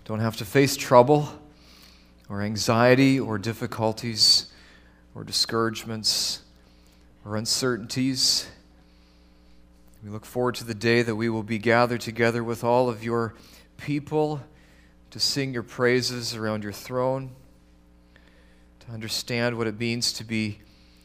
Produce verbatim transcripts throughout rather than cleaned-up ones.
don't have to face trouble or anxiety or difficulties or discouragements or uncertainties. We look forward to the day that we will be gathered together with all of your people to sing your praises around your throne, to understand what it means to be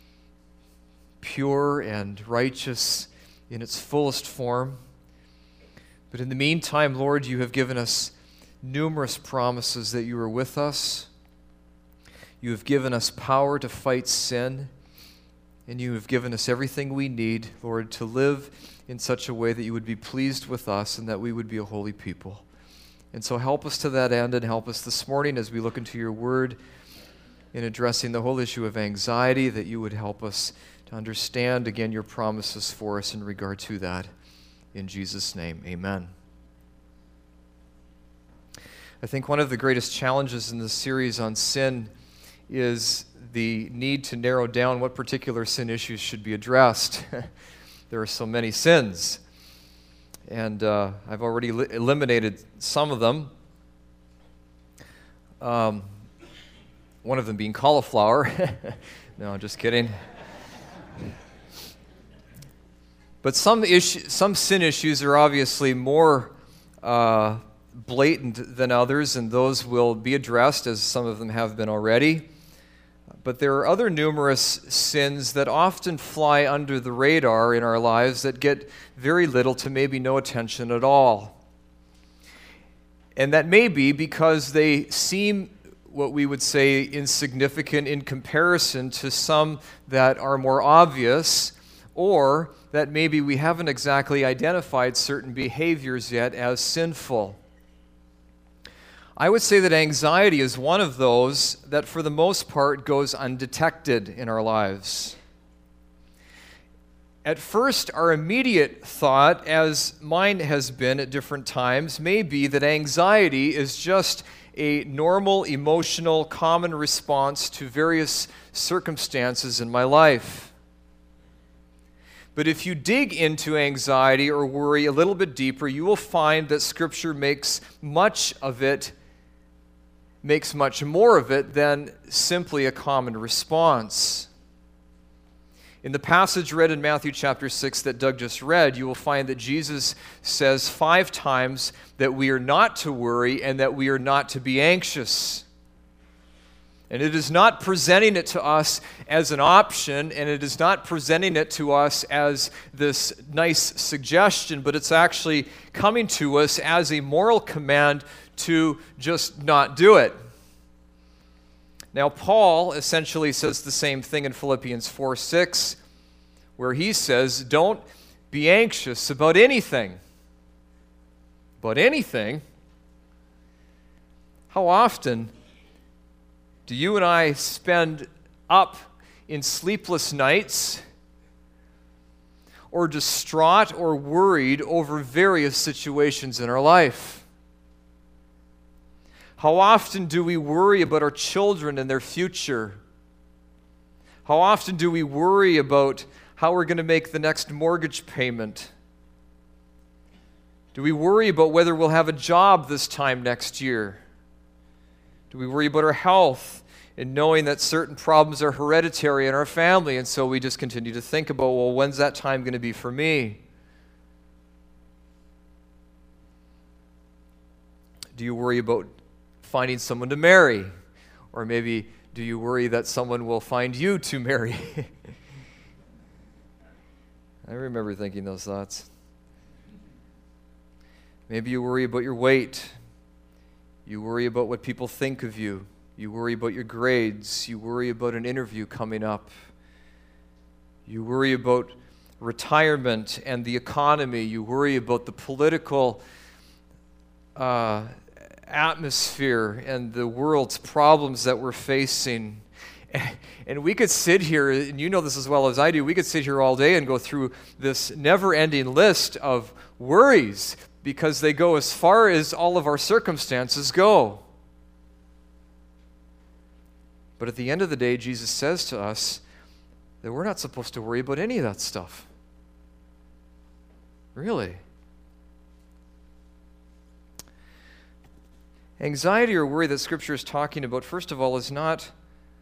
pure and righteous in its fullest form. But in the meantime, Lord, you have given us numerous promises that you are with us. You have given us power to fight sin, and you have given us everything we need, Lord, to live in such a way that you would be pleased with us and that we would be a holy people. And so help us to that end, and help us this morning as we look into your word in addressing the whole issue of anxiety, that you would help us to understand, again, your promises for us in regard to that. In Jesus' name, amen. I think one of the greatest challenges in this series on sin is the need to narrow down what particular sin issues should be addressed. There are so many sins. And uh, I've already li- eliminated some of them. Um, one of them being cauliflower. No, just kidding. But some issue, some sin issues are obviously more uh, blatant than others, and those will be addressed, as some of them have been already. But there are other numerous sins that often fly under the radar in our lives that get very little to maybe no attention at all. And that may be because they seem, what we would say, insignificant in comparison to some that are more obvious, or that maybe we haven't exactly identified certain behaviors yet as sinful. I would say that anxiety is one of those that for the most part goes undetected in our lives. At first, our immediate thought, as mine has been at different times, may be that anxiety is just a normal, emotional, common response to various circumstances in my life. But if you dig into anxiety or worry a little bit deeper, you will find that Scripture makes much of it, makes much more of it than simply a common response. In the passage read in Matthew chapter six that Doug just read, you will find that Jesus says five times that we are not to worry and that we are not to be anxious. And it is not presenting it to us as an option, and it is not presenting it to us as this nice suggestion, but it's actually coming to us as a moral command to just not do it. Now, Paul essentially says the same thing in Philippians four six, where he says, don't be anxious about anything. About anything? How often do you and I spend up in sleepless nights or distraught or worried over various situations in our life? How often do we worry about our children and their future? How often do we worry about how we're going to make the next mortgage payment? Do we worry about whether we'll have a job this time next year? Do we worry about our health and knowing that certain problems are hereditary in our family, and so we just continue to think about, well, when's that time going to be for me? Do you worry about finding someone to marry? Or maybe do you worry that someone will find you to marry? I remember thinking those thoughts. Maybe you worry about your weight. You worry about what people think of you. You worry about your grades. You worry about an interview coming up. You worry about retirement and the economy. You worry about the political uh, atmosphere and the world's problems that we're facing. And we could sit here, and you know this as well as I do, we could sit here all day and go through this never-ending list of worries because they go as far as all of our circumstances go. But at the end of the day, Jesus says to us that we're not supposed to worry about any of that stuff. Really. Anxiety or worry that Scripture is talking about, first of all, is not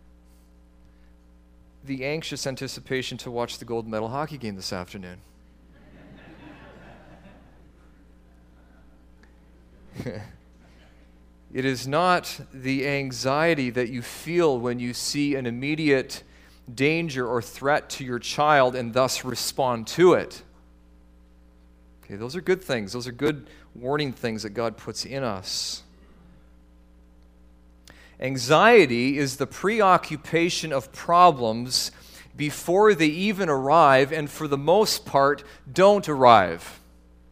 the anxious anticipation to watch the gold medal hockey game this afternoon. It is not the anxiety that you feel when you see an immediate danger or threat to your child and thus respond to it. Okay, those are good things. Those are good warning things that God puts in us. Anxiety is the preoccupation of problems before they even arrive, and for the most part, don't arrive.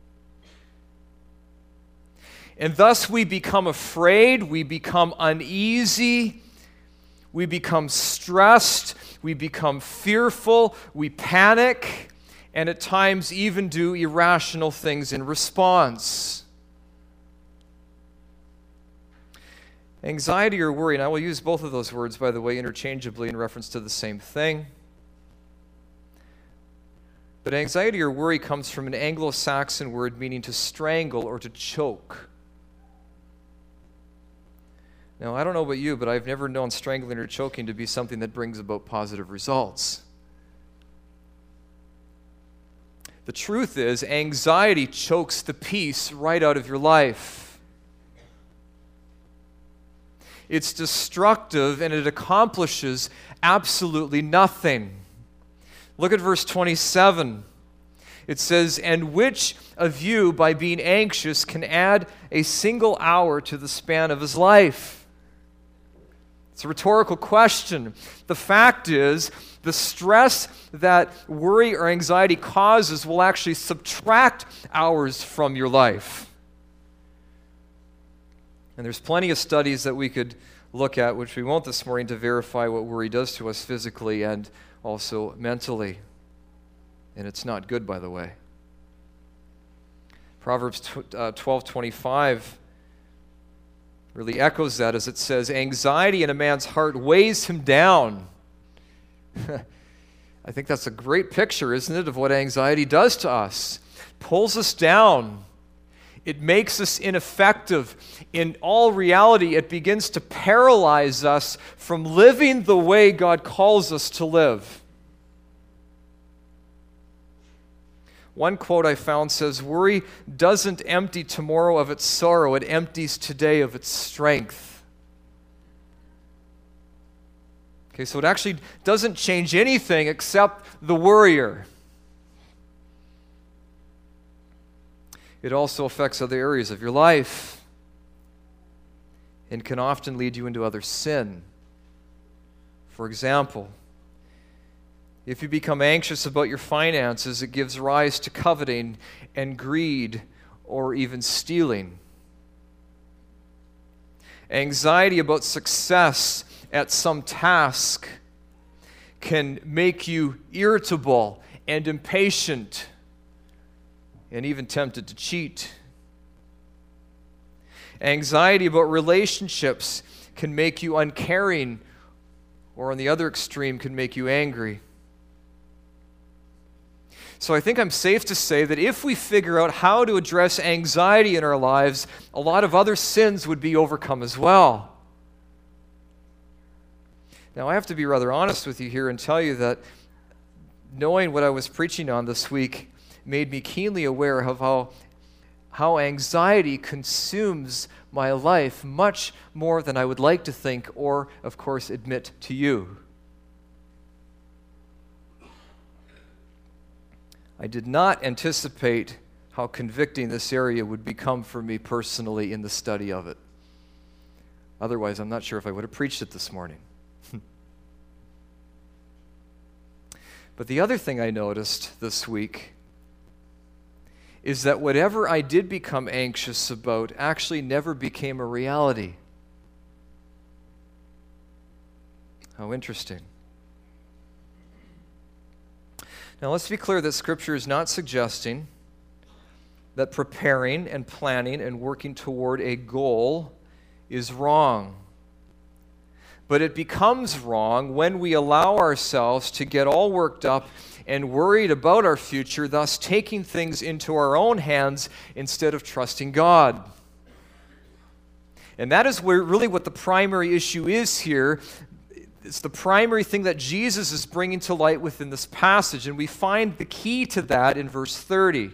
And thus we become afraid, we become uneasy, we become stressed, we become fearful, we panic, and at times even do irrational things in response. Anxiety or worry, and I will use both of those words, by the way, interchangeably in reference to the same thing. But anxiety or worry comes from an Anglo-Saxon word meaning to strangle or to choke. Now, I don't know about you, but I've never known strangling or choking to be something that brings about positive results. The truth is, anxiety chokes the peace right out of your life. It's destructive and it accomplishes absolutely nothing. Look at verse twenty-seven. It says, "And which of you, by being anxious, can add a single hour to the span of his life?" It's a rhetorical question. The fact is, the stress that worry or anxiety causes will actually subtract hours from your life. And there's plenty of studies that we could look at, which we won't this morning, to verify what worry does to us physically and also mentally. And it's not good, by the way. Proverbs twelve twenty-five really echoes that as it says, "Anxiety in a man's heart weighs him down." I think that's a great picture, isn't it, of what anxiety does to us. It pulls us down. It makes us ineffective. In all reality, it begins to paralyze us from living the way God calls us to live. One quote I found says, "Worry doesn't empty tomorrow of its sorrow, it empties today of its strength." Okay, so it actually doesn't change anything except the worrier. It also affects other areas of your life and can often lead you into other sin. For example, if you become anxious about your finances, it gives rise to coveting and greed or even stealing. Anxiety about success at some task can make you irritable and impatient and even tempted to cheat. Anxiety about relationships can make you uncaring, or on the other extreme, can make you angry. So I think I'm safe to say that if we figure out how to address anxiety in our lives, a lot of other sins would be overcome as well. Now, I have to be rather honest with you here and tell you that knowing what I was preaching on this week made me keenly aware of how, how anxiety consumes my life much more than I would like to think or, of course, admit to you. I did not anticipate how convicting this area would become for me personally in the study of it. Otherwise, I'm not sure if I would have preached it this morning. But the other thing I noticed this week is that whatever I did become anxious about actually never became a reality. How interesting. Now, let's be clear that Scripture is not suggesting that preparing and planning and working toward a goal is wrong. But it becomes wrong when we allow ourselves to get all worked up and worried about our future, thus taking things into our own hands instead of trusting God. And that is where really what the primary issue is here. It's the primary thing that Jesus is bringing to light within this passage. And we find the key to that in verse thirty.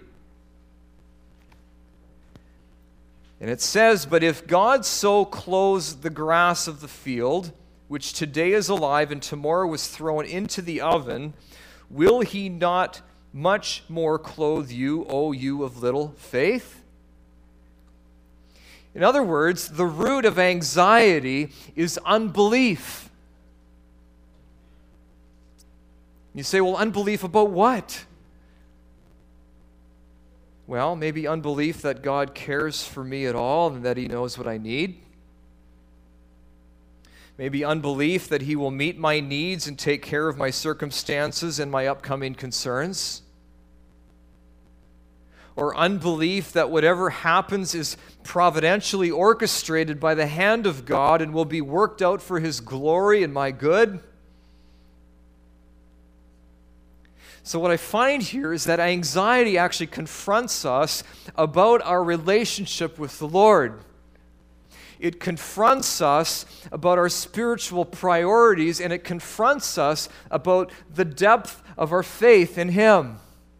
And it says, "But if God so clothes the grass of the field, which today is alive and tomorrow was thrown into the oven, will he not much more clothe you, O you of little faith?" In other words, the root of anxiety is unbelief. You say, well, unbelief about what? Well, maybe unbelief that God cares for me at all and that he knows what I need. Maybe unbelief that he will meet my needs and take care of my circumstances and my upcoming concerns. Or unbelief that whatever happens is providentially orchestrated by the hand of God and will be worked out for his glory and my good. So what I find here is that anxiety actually confronts us about our relationship with the Lord. It confronts us about our spiritual priorities, and it confronts us about the depth of our faith in him.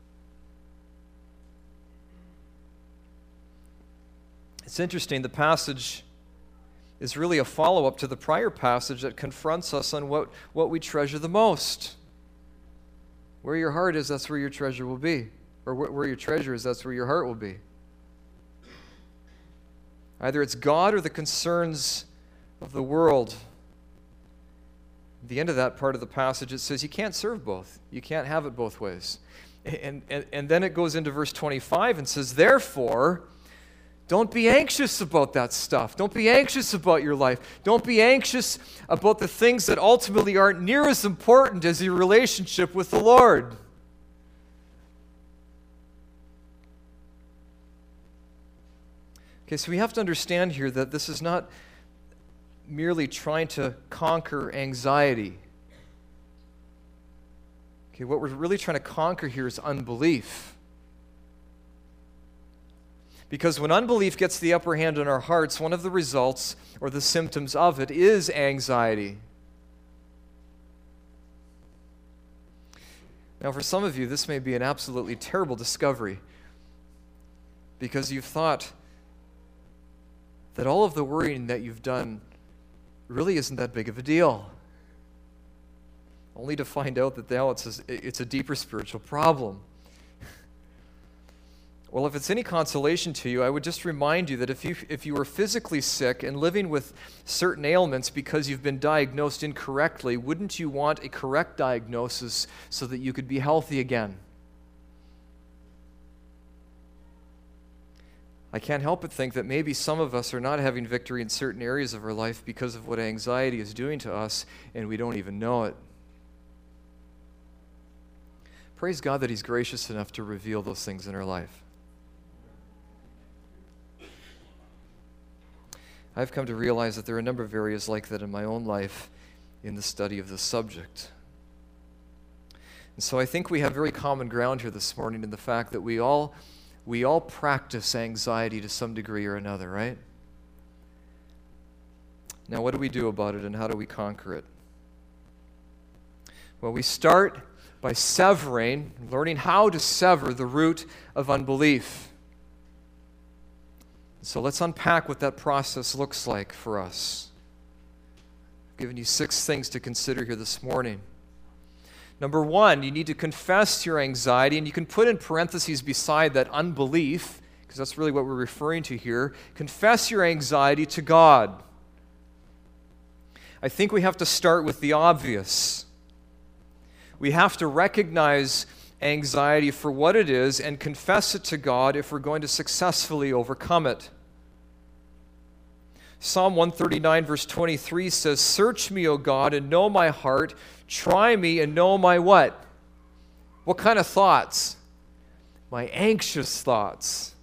It's interesting, the passage is really a follow-up to the prior passage that confronts us on what, what we treasure the most. Where your heart is, that's where your treasure will be. Or wh- where your treasure is, that's where your heart will be. Either it's God or the concerns of the world. At the end of that part of the passage, it says you can't serve both. You can't have it both ways. And, and, and then it goes into verse twenty-five and says, "Therefore, don't be anxious about that stuff. Don't be anxious about your life. Don't be anxious about the things that ultimately aren't near as important as your relationship with the Lord." Okay, so we have to understand here that this is not merely trying to conquer anxiety. Okay, what we're really trying to conquer here is unbelief. Because when unbelief gets the upper hand in our hearts, one of the results or the symptoms of it is anxiety. Now, for some of you, this may be an absolutely terrible discovery because you've thought that all of the worrying that you've done really isn't that big of a deal, only to find out that now it's a, it's a deeper spiritual problem. Well, if it's any consolation to you, I would just remind you that if you if you were physically sick and living with certain ailments because you've been diagnosed incorrectly, wouldn't you want a correct diagnosis so that you could be healthy again? I can't help but think that maybe some of us are not having victory in certain areas of our life because of what anxiety is doing to us, and we don't even know it. Praise God that he's gracious enough to reveal those things in our life. I've come to realize that there are a number of areas like that in my own life in the study of this subject. And so I think we have very common ground here this morning in the fact that we all we all practice anxiety to some degree or another, right? Now, what do we do about it and how do we conquer it? Well, we start by severing, learning how to sever the root of unbelief. So let's unpack what that process looks like for us. I've given you six things to consider here this morning. Number one, you need to confess your anxiety, and you can put in parentheses beside that unbelief, because that's really what we're referring to here. Confess your anxiety to God. I think we have to start with the obvious. We have to recognize anxiety for what it is and confess it to God if we're going to successfully overcome it. Psalm one thirty-nine verse twenty-three says, "Search me, O God, and know my heart. Try me and know my" what? What kind of thoughts? My anxious thoughts.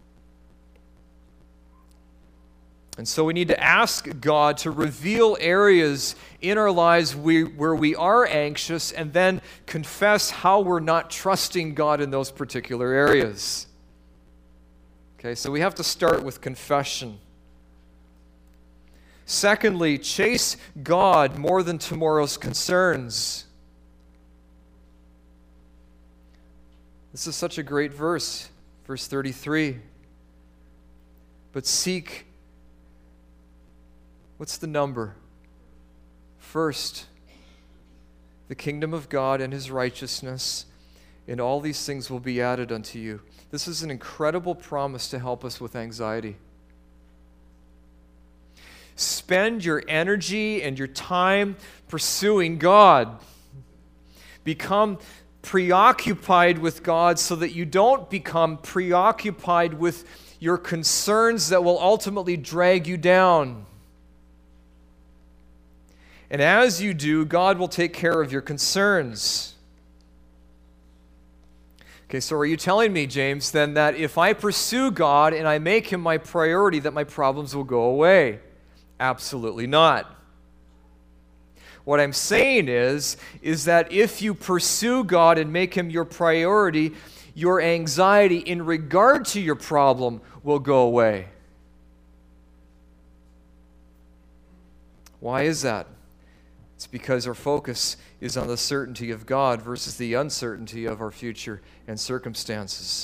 And so we need to ask God to reveal areas in our lives we, where we are anxious, and then confess how we're not trusting God in those particular areas. Okay, so we have to start with confession. Secondly, chase God more than tomorrow's concerns. This is such a great verse, verse thirty-three. But seek, what's the number? First, the kingdom of God and his righteousness, and all these things will be added unto you. This is an incredible promise to help us with anxiety. Spend your energy and your time pursuing God. Become preoccupied with God so that you don't become preoccupied with your concerns that will ultimately drag you down. And as you do, God will take care of your concerns. Okay, so are you telling me, James, then that if I pursue God and I make him my priority, that my problems will go away? Absolutely not. What I'm saying is, is that if you pursue God and make him your priority, your anxiety in regard to your problem will go away. Why is that? It's because our focus is on the certainty of God versus the uncertainty of our future and circumstances.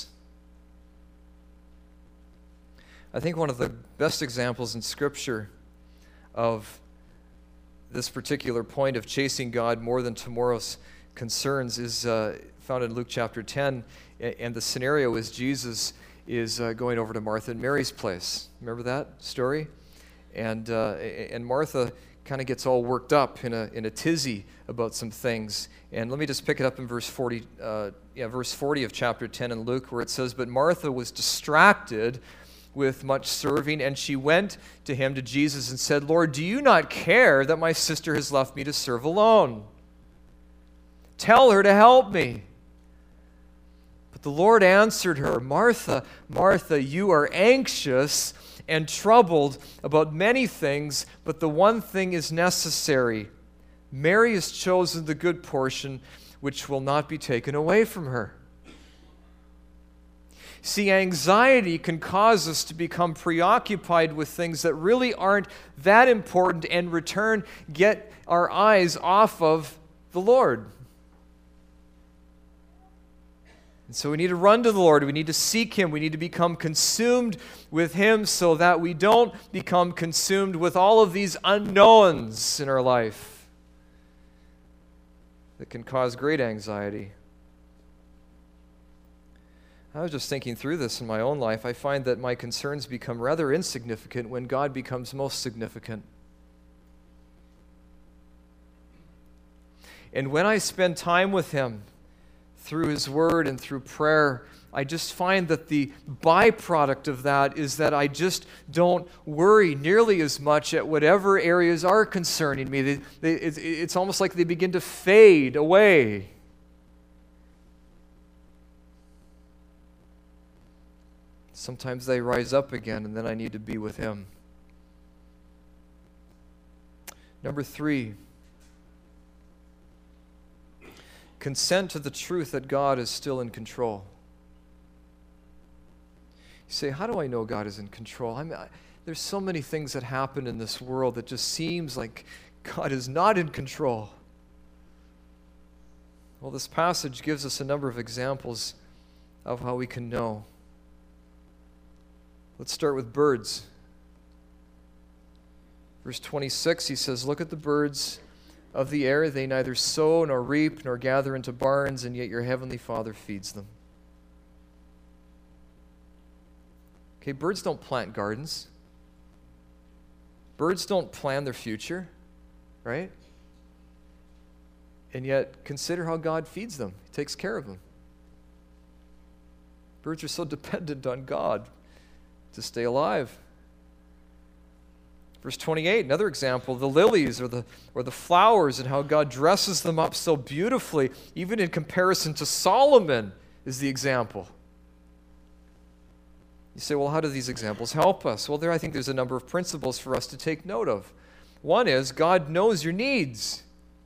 I think one of the best examples in Scripture of this particular point of chasing God more than tomorrow's concerns is uh, found in Luke chapter ten, and the scenario is Jesus is uh, going over to Martha and Mary's place. Remember that story? And uh, and Martha kind of gets all worked up in a in a tizzy about some things. And let me just pick it up in verse forty, uh, yeah, verse forty of chapter ten in Luke, where it says, "But Martha was distracted with much serving, and she went to him, to Jesus, and said, 'Lord, do you not care that my sister has left me to serve alone? Tell her to help me.' But the Lord answered her, 'Martha, Martha, you are anxious and troubled about many things, but the one thing is necessary. Mary has chosen the good portion, which will not be taken away from her.'" See, anxiety can cause us to become preoccupied with things that really aren't that important, and in return get our eyes off of the Lord. And so we need to run to the Lord. We need to seek him. We need to become consumed with him so that we don't become consumed with all of these unknowns in our life that can cause great anxiety. I was just thinking through this in my own life. I find that my concerns become rather insignificant when God becomes most significant. And when I spend time with him through his word and through prayer, I just find that the byproduct of that is that I just don't worry nearly as much at whatever areas are concerning me. They, they, it's, it's almost like they begin to fade away. Sometimes they rise up again, and then I need to be with him. Number three, consent to the truth that God is still in control. You say, how do I know God is in control? I mean, I, there's so many things that happen in this world that just seems like God is not in control. Well, this passage gives us a number of examples of how we can know. Let's start with birds. Verse twenty-six, he says, "Look at the birds of the air. They neither sow nor reap nor gather into barns, and yet your heavenly Father feeds them." Okay, birds don't plant gardens. Birds don't plan their future, right? And yet, consider how God feeds them. He takes care of them. Birds are so dependent on God to stay alive. Verse twenty-eight, another example, the lilies or the or the flowers and how God dresses them up so beautifully, even in comparison to Solomon is the example. You say, well, how do these examples help us? Well, there I think there's a number of principles for us to take note of. One is God knows your needs.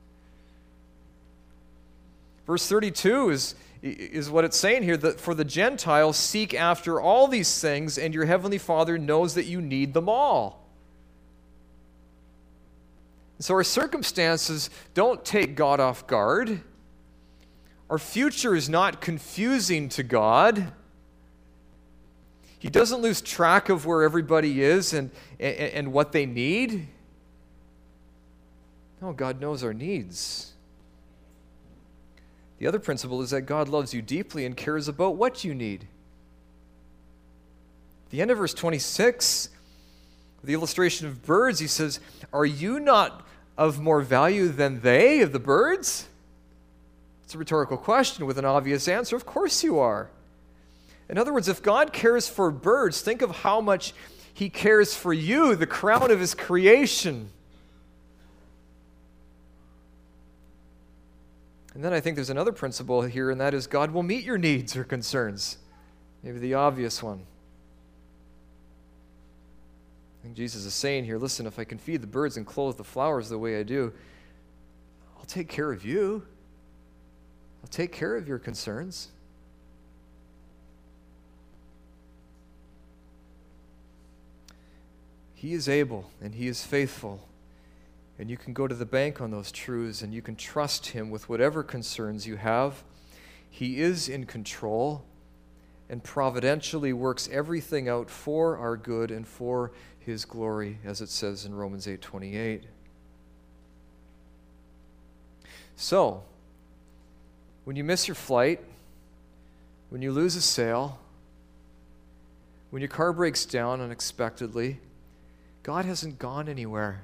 Verse thirty-two is is what it's saying here, that for the Gentiles seek after all these things, and your heavenly Father knows that you need them all. So our circumstances don't take God off guard. Our future is not confusing to God. He doesn't lose track of where everybody is and, and, and what they need. No, God knows our needs. The other principle is that God loves you deeply and cares about what you need. At the end of verse twenty-six, the illustration of birds, he says, "Are you not of more value than they, of the birds?" It's a rhetorical question with an obvious answer. Of course you are. In other words, if God cares for birds, think of how much he cares for you, the crown of his creation. And then I think there's another principle here, and that is God will meet your needs or concerns. Maybe the obvious one. I think Jesus is saying here, listen, if I can feed the birds and clothe the flowers the way I do, I'll take care of you. I'll take care of your concerns. He is able and he is faithful. And you can go to the bank on those truths and you can trust him with whatever concerns you have. He is in control and providentially works everything out for our good and for his glory, as it says in Romans eight twenty-eight. So, when you miss your flight, when you lose a sale, when your car breaks down unexpectedly, God hasn't gone anywhere.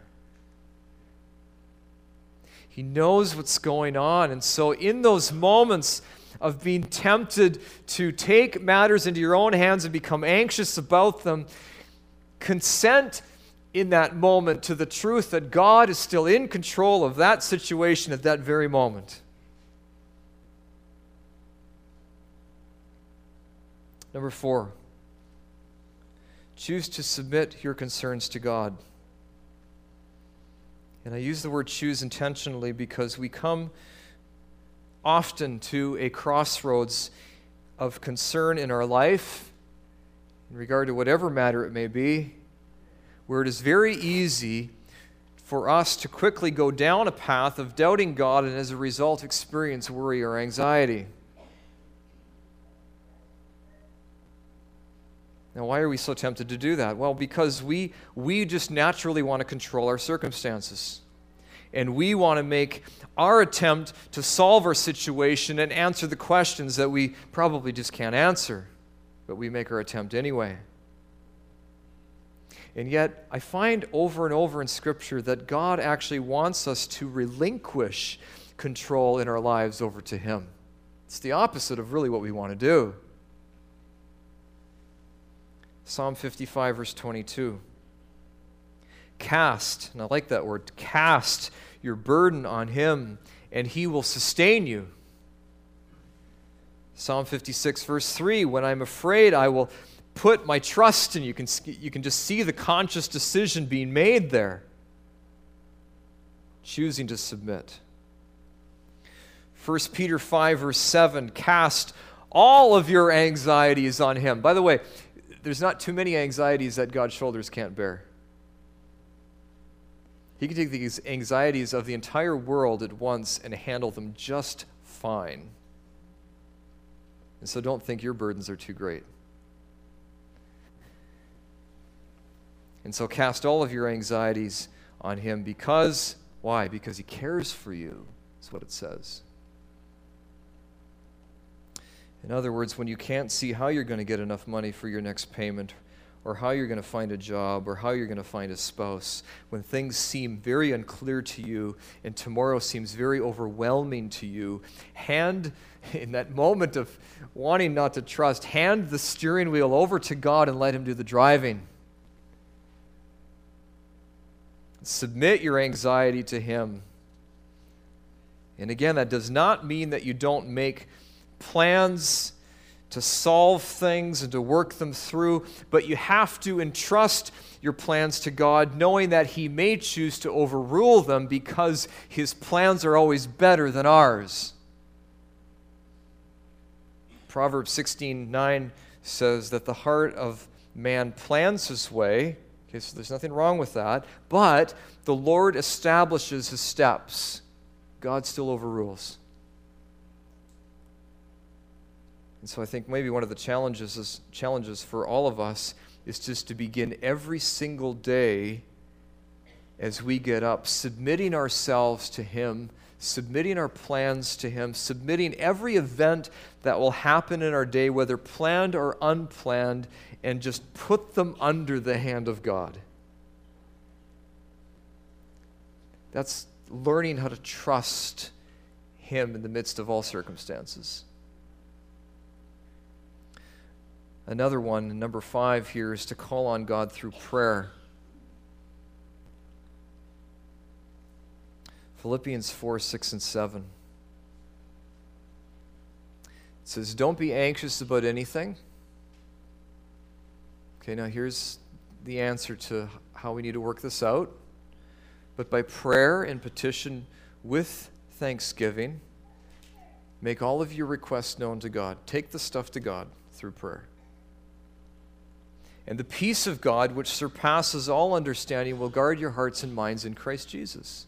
He knows what's going on. And so in those moments of being tempted to take matters into your own hands and become anxious about them, consent in that moment to the truth that God is still in control of that situation at that very moment. Number four, choose to submit your concerns to God. And I use the word choose intentionally because we come often to a crossroads of concern in our life, in regard to whatever matter it may be, where it is very easy for us to quickly go down a path of doubting God and as a result experience worry or anxiety. Now, why are we so tempted to do that? Well, because we we just naturally want to control our circumstances. And we want to make our attempt to solve our situation and answer the questions that we probably just can't answer. But we make our attempt anyway. And yet, I find over and over in Scripture that God actually wants us to relinquish control in our lives over to him. It's the opposite of really what we want to do. Psalm fifty-five, verse twenty-two. Cast, and I like that word, cast your burden on him, and he will sustain you. Psalm fifty-six, verse three, when I'm afraid, I will put my trust in you. You can, you can just see the conscious decision being made there. Choosing to submit. First Peter five, verse seven, cast all of your anxieties on him. By the way, there's not too many anxieties that God's shoulders can't bear. He can take these anxieties of the entire world at once and handle them just fine. And so don't think your burdens are too great. And so cast all of your anxieties on him because, why? Because he cares for you, is what it says. In other words, when you can't see how you're going to get enough money for your next payment, or how you're going to find a job, or how you're going to find a spouse, when things seem very unclear to you, and tomorrow seems very overwhelming to you, hand, in that moment of wanting not to trust, hand the steering wheel over to God and let him do the driving. Submit your anxiety to him. And again, that does not mean that you don't make plans to solve things and to work them through, but you have to entrust your plans to God, knowing that he may choose to overrule them because his plans are always better than ours. Proverbs sixteen nine says that the heart of man plans his way, Okay, so there's nothing wrong with that. But the Lord establishes his steps. God still overrules. And so I think maybe one of the challenges is, challenges for all of us is just to begin every single day as we get up, submitting ourselves to him, submitting our plans to him, submitting every event that will happen in our day, whether planned or unplanned, and just put them under the hand of God. That's learning how to trust him in the midst of all circumstances. Another one, number five here, is to call on God through prayer. Philippians four, six, and seven. It says, don't be anxious about anything. Okay, now here's the answer to how we need to work this out. But by prayer and petition with thanksgiving, make all of your requests known to God. Take the stuff to God through prayer. And the peace of God, which surpasses all understanding, will guard your hearts and minds in Christ Jesus.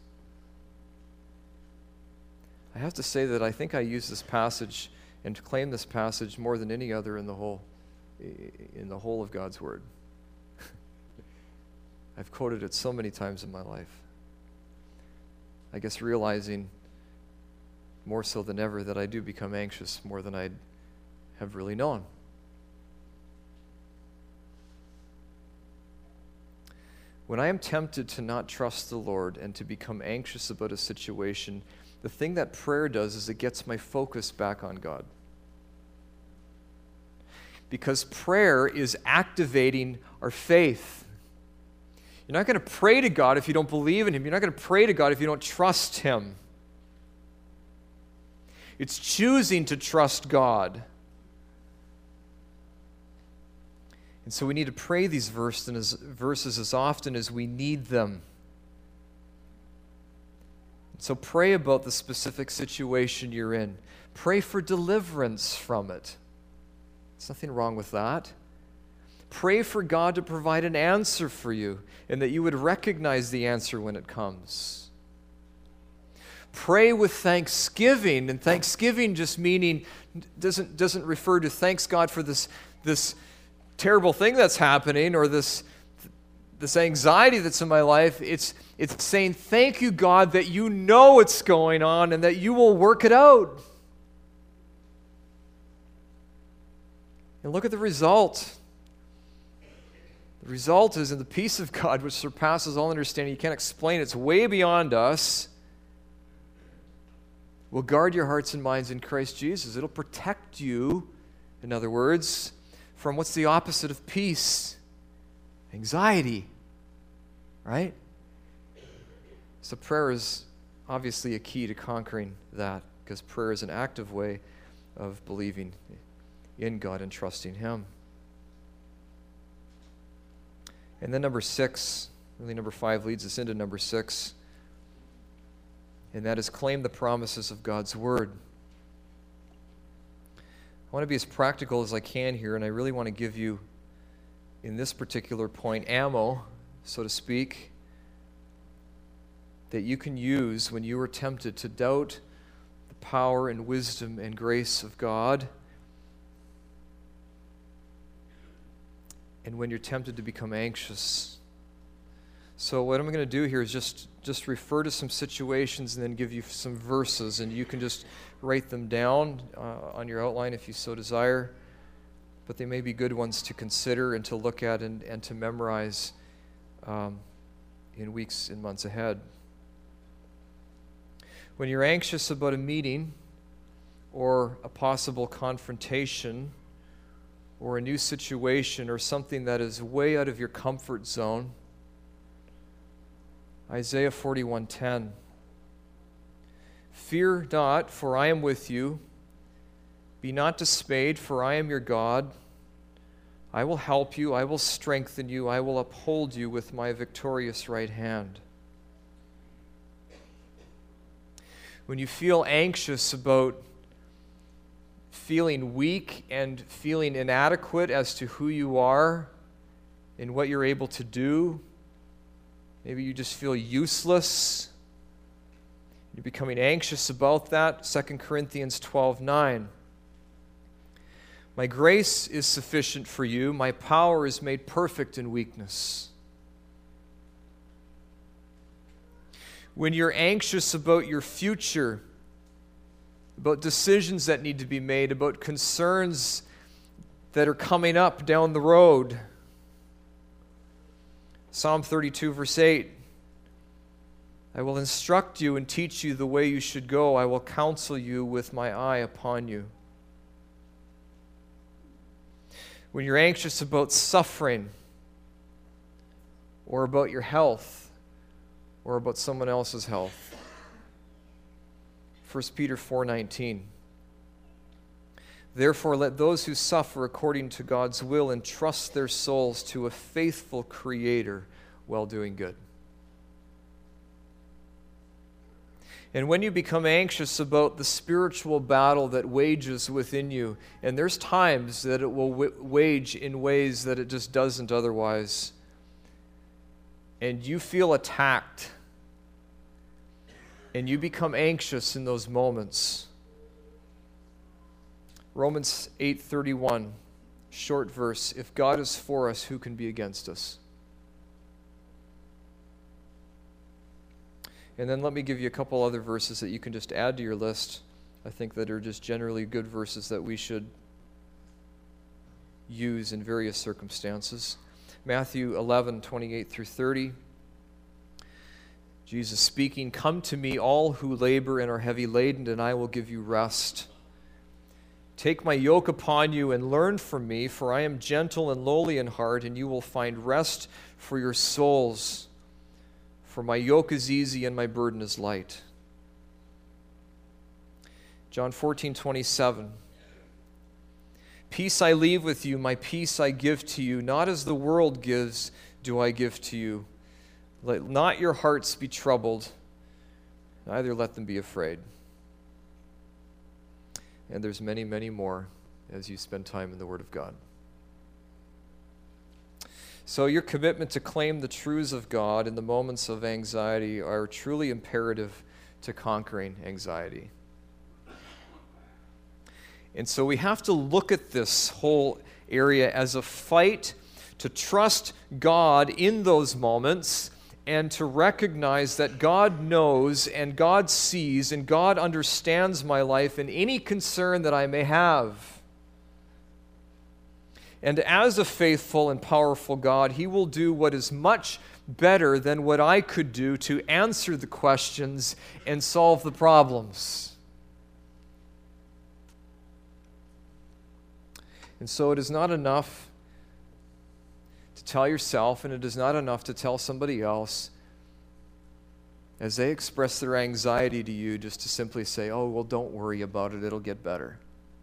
I have to say that I think I use this passage and claim this passage more than any other in the whole, in the whole of God's Word. I've quoted it so many times in my life. I guess realizing more so than ever that I do become anxious more than I have really known. When I am tempted to not trust the Lord and to become anxious about a situation, the thing that prayer does is it gets my focus back on God. Because prayer is activating our faith. You're not going to pray to God if you don't believe in him. You're not going to pray to God if you don't trust him. It's choosing to trust God. And so we need to pray these verses verses as often as we need them. So pray about the specific situation you're in. Pray for deliverance from it. There's nothing wrong with that. Pray for God to provide an answer for you and that you would recognize the answer when it comes. Pray with thanksgiving, and thanksgiving just meaning doesn't doesn't refer to thanks God for this this terrible thing that's happening or this this anxiety that's in my life. It's it's saying thank you, God, that you know what's going on and that you will work it out. And look at the result. The result is in the peace of God, which surpasses all understanding. You can't explain it. It's way beyond us. Will guard your hearts and minds in Christ Jesus. It'll protect you, in other words, from what's the opposite of peace? Anxiety, right? So prayer is obviously a key to conquering that, because prayer is an active way of believing in God and trusting him. And then number six, really number five leads us into number six, and that is claim the promises of God's Word. I want to be as practical as I can here, and I really want to give you, in this particular point, ammo, so to speak, that you can use when you are tempted to doubt the power and wisdom and grace of God, and when you're tempted to become anxious. So what I'm going to do here is just, just refer to some situations and then give you some verses, and you can just write them down uh, on your outline if you so desire. But they may be good ones to consider and to look at and, and to memorize um, in weeks and months ahead. When you're anxious about a meeting or a possible confrontation or a new situation or something that is way out of your comfort zone, Isaiah forty-one ten. Fear not, for I am with you. Be not dismayed, for I am your God. I will help you, I will strengthen you, I will uphold you with my victorious right hand. When you feel anxious about feeling weak and feeling inadequate as to who you are in what you're able to do. Maybe you just feel useless. You're becoming anxious about that. Second Corinthians twelve nine. My grace is sufficient for you. My power is made perfect in weakness. When you're anxious about your future, about decisions that need to be made, about concerns that are coming up down the road. Psalm thirty-two, verse eight. I will instruct you and teach you the way you should go. I will counsel you with my eye upon you. When you're anxious about suffering, or about your health, or about someone else's health. First Peter four nineteen. Therefore, let those who suffer according to God's will entrust their souls to a faithful Creator while doing good. And when you become anxious about the spiritual battle that wages within you, and there's times that it will w- wage in ways that it just doesn't otherwise, and you feel attacked, and you become anxious in those moments, Romans eight thirty-one, short verse, if God is for us, who can be against us? And then let me give you a couple other verses that you can just add to your list, I think that are just generally good verses that we should use in various circumstances. Matthew eleven twenty-eight through thirty. Jesus speaking, come to me all who labor and are heavy laden, and I will give you rest. Take my yoke upon you and learn from me, for I am gentle and lowly in heart, and you will find rest for your souls. For my yoke is easy and my burden is light. John fourteen twenty-seven. Peace I leave with you, my peace I give to you. Not as the world gives, do I give to you. Let not your hearts be troubled, neither let them be afraid. And there's many, many more as you spend time in the Word of God. So your commitment to claim the truths of God in the moments of anxiety are truly imperative to conquering anxiety. And so we have to look at this whole area as a fight to trust God in those moments and to recognize that God knows and God sees and God understands my life and any concern that I may have. And as a faithful and powerful God, He will do what is much better than what I could do to answer the questions and solve the problems. And so it is not enough to tell yourself, and it is not enough to tell somebody else as they express their anxiety to you, just to simply say, oh, well, don't worry about it, it'll get better.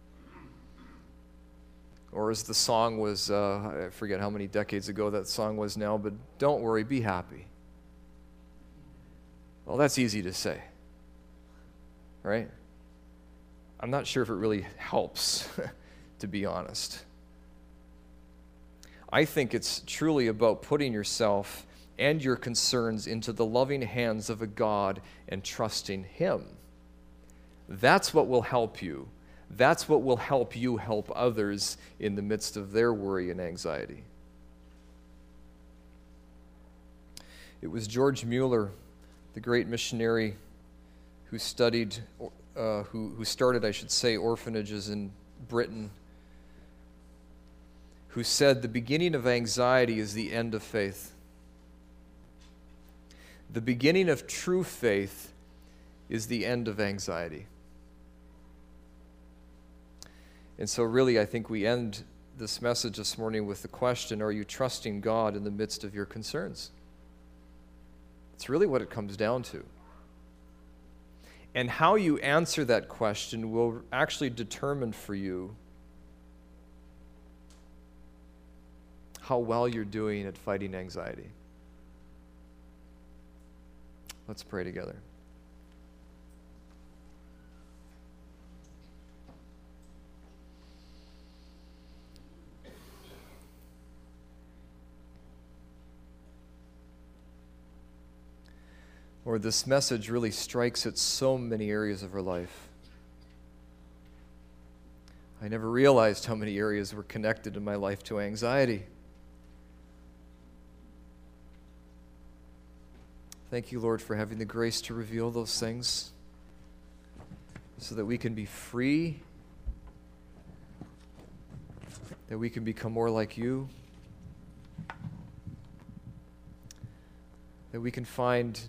Or as the song was, uh, I forget how many decades ago that song was now, but don't worry, be happy. Well, that's easy to say, right? I'm not sure if it really helps, to be honest. I think it's truly about putting yourself and your concerns into the loving hands of a God and trusting Him. That's what will help you. That's what will help you help others in the midst of their worry and anxiety. It was George Mueller, the great missionary who studied, uh, who, who started, I should say, orphanages in Britain, who said, the beginning of anxiety is the end of faith. The beginning of true faith is the end of anxiety. And so really, I think we end this message this morning with the question, are you trusting God in the midst of your concerns? It's really what it comes down to. And how you answer that question will actually determine for you how well you're doing at fighting anxiety. Let's pray together. Lord, this message really strikes at so many areas of our life. I never realized how many areas were connected in my life to anxiety. Thank you, Lord, for having the grace to reveal those things so that we can be free, that we can become more like you, that we can find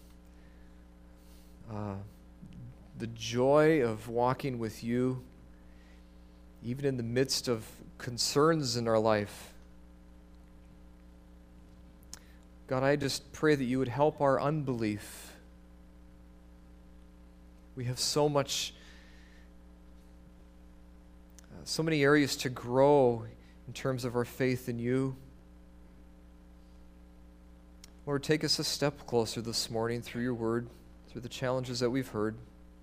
uh, the joy of walking with you, even in the midst of concerns in our life. God, I just pray that you would help our unbelief. We have so much, uh, so many areas to grow in terms of our faith in you. Lord, take us a step closer this morning through your word, through the challenges that we've heard.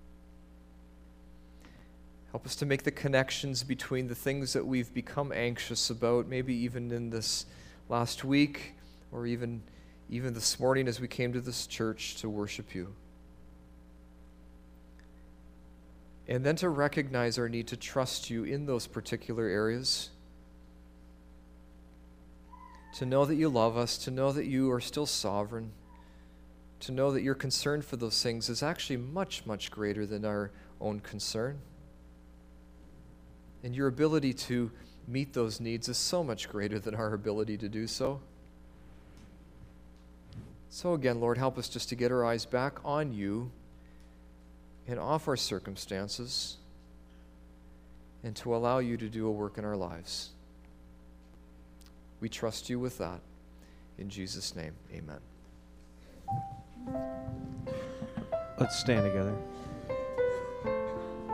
Help us to make the connections between the things that we've become anxious about, maybe even in this last week, or even, even this morning as we came to this church to worship you. And then to recognize our need to trust you in those particular areas. To know that you love us, to know that you are still sovereign, to know that your concern for those things is actually much, much greater than our own concern. And your ability to meet those needs is so much greater than our ability to do so. So again, Lord, help us just to get our eyes back on you and off our circumstances, and to allow you to do a work in our lives. We trust you with that. In Jesus' name, amen. Let's stand together.